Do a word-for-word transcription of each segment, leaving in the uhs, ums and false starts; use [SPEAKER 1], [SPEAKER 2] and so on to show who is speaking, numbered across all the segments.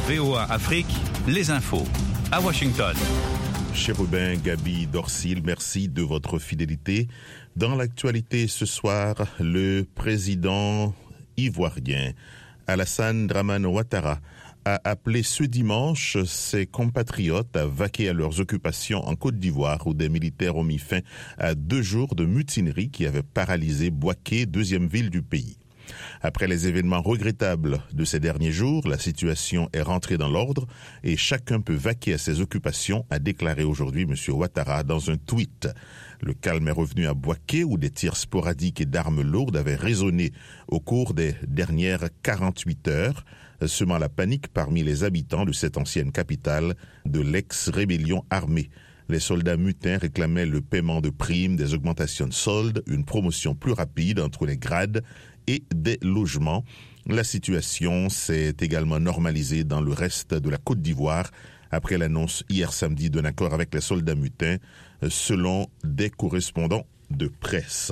[SPEAKER 1] V O A Afrique, les infos. À Washington.
[SPEAKER 2] Chérubin Gabi Dorsil, merci de votre fidélité. Dans l'actualité ce soir, le président ivoirien Alassane Dramane Ouattara a appelé ce dimanche ses compatriotes à vaquer à leurs occupations en Côte d'Ivoire où des militaires ont mis fin à deux jours de mutinerie qui avaient paralysé Bouaké, deuxième ville du pays. Après les événements regrettables de ces derniers jours, la situation est rentrée dans l'ordre et chacun peut vaquer à ses occupations, a déclaré aujourd'hui M. Ouattara dans un tweet. Le calme est revenu à Bouaké où des tirs sporadiques et d'armes lourdes avaient résonné au cours des dernières quarante-huit heures, semant la panique parmi les habitants de cette ancienne capitale de l'ex-rébellion armée. Les soldats mutins réclamaient le paiement de primes, des augmentations de soldes, une promotion plus rapide entre les grades et des logements. La situation s'est également normalisée dans le reste de la Côte d'Ivoire après l'annonce hier samedi d'un accord avec les soldats mutins, selon des correspondants de presse.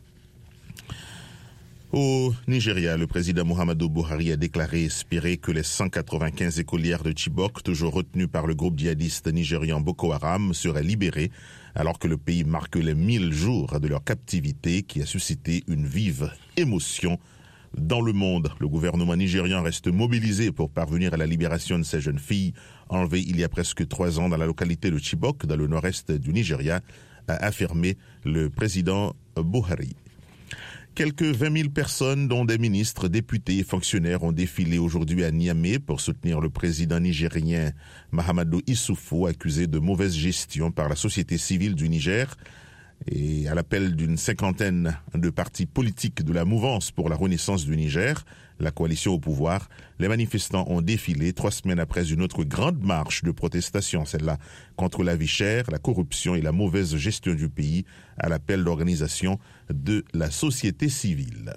[SPEAKER 2] Au Nigeria, le président Muhammadu Buhari a déclaré espérer que les cent quatre-vingt-quinze écolières de Chibok, toujours retenues par le groupe djihadiste nigérian Boko Haram, seraient libérées, alors que le pays marque les mille jours de leur captivité qui a suscité une vive émotion dans le monde. Le gouvernement nigérian reste mobilisé pour parvenir à la libération de ces jeunes filles enlevées il y a presque trois ans dans la localité de Chibok, dans le nord-est du Nigeria, a affirmé le président Buhari. Quelques vingt mille personnes, dont des ministres, députés et fonctionnaires, ont défilé aujourd'hui à Niamey pour soutenir le président nigérien Mahamadou Issoufou, accusé de mauvaise gestion par la société civile du Niger. Et à l'appel d'une cinquantaine de partis politiques de la mouvance pour la renaissance du Niger, la coalition au pouvoir, les manifestants ont défilé trois semaines après une autre grande marche de protestation, celle-là contre la vie chère, la corruption et la mauvaise gestion du pays, à l'appel d'organisation de la société civile.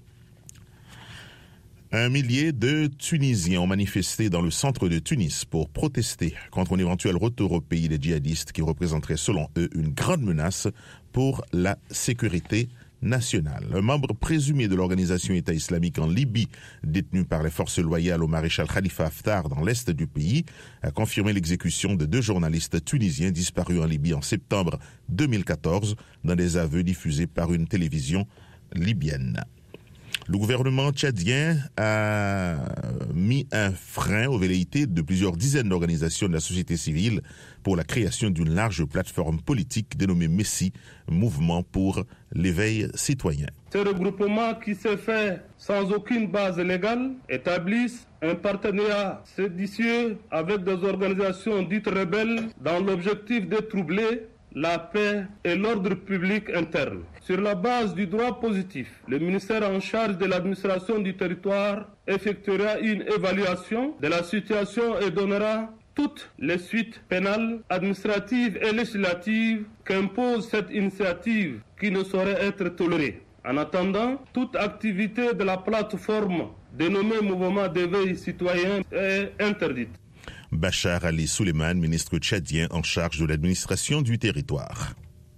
[SPEAKER 2] Un millier de Tunisiens ont manifesté dans le centre de Tunis pour protester contre un éventuel retour au pays des djihadistes qui représenterait selon eux une grande menace pour la sécurité nationale. Un membre présumé de l'organisation État islamique en Libye, détenu par les forces loyales au maréchal Khalifa Haftar dans l'est du pays, a confirmé l'exécution de deux journalistes tunisiens disparus en Libye en septembre deux mille quatorze dans des aveux diffusés par une télévision libyenne. Le gouvernement tchadien a mis un frein aux velléités de plusieurs dizaines d'organisations de la société civile pour la création d'une large plateforme politique dénommée MESSI, Mouvement pour l'éveil citoyen.
[SPEAKER 3] Ce regroupement qui s'est fait sans aucune base légale établisse un partenariat séditieux avec des organisations dites rebelles dans l'objectif de troubler la paix et l'ordre public interne. Sur la base du droit positif, le ministère en charge de l'administration du territoire effectuera une évaluation de la situation et donnera toutes les suites pénales, administratives et législatives qu'impose cette initiative qui ne saurait être tolérée. En attendant, toute activité de la plateforme dénommée Mouvement d'éveil citoyen est interdite.
[SPEAKER 2] Bachar Ali Souleymane, ministre tchadien en charge de l'administration du territoire.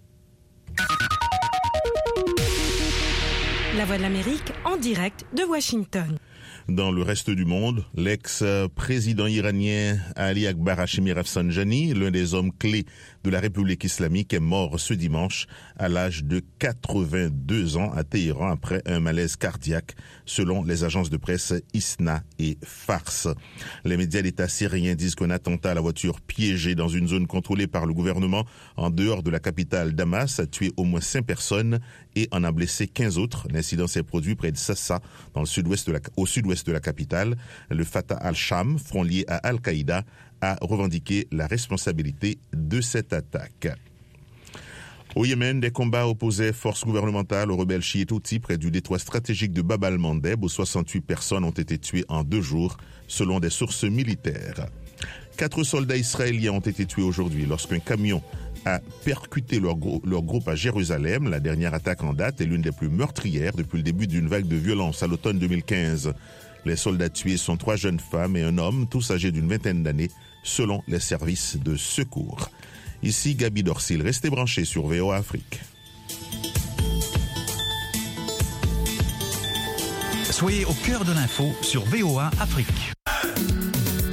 [SPEAKER 4] La Voix de l'Amérique en direct de Washington.
[SPEAKER 2] Dans le reste du monde, l'ex-président iranien Ali Akbar Hashemi Rafsanjani, l'un des hommes clés de la République islamique, est mort ce dimanche à l'âge de quatre-vingt-deux ans à Téhéran après un malaise cardiaque, selon les agences de presse ISNA et Fars. Les médias d'État syriens disent qu'un attentat à la voiture piégée dans une zone contrôlée par le gouvernement en dehors de la capitale Damas a tué au moins cinq personnes et en a blessé quinze autres. L'incident s'est produit près de Sassa, dans le sud-ouest de la, au sud-ouest de la capitale. Le Fatah al-Sham, front lié à Al-Qaïda, a revendiqué la responsabilité de cette attaque. Au Yémen, des combats opposaient forces gouvernementales aux rebelles chiites Houthis près du détroit stratégique de Bab al-Mandeb, où soixante-huit personnes ont été tuées en deux jours, selon des sources militaires. Quatre soldats israéliens ont été tués aujourd'hui lorsqu'un camion a percuté leur, gro- leur groupe à Jérusalem. La dernière attaque en date est l'une des plus meurtrières depuis le début d'une vague de violence à l'automne deux mille quinze. Les soldats tués sont trois jeunes femmes et un homme, tous âgés d'une vingtaine d'années, selon les services de secours. Ici Gabi Dorsil, restez branchés sur V O A Afrique.
[SPEAKER 1] Soyez au cœur de l'info sur V O A Afrique.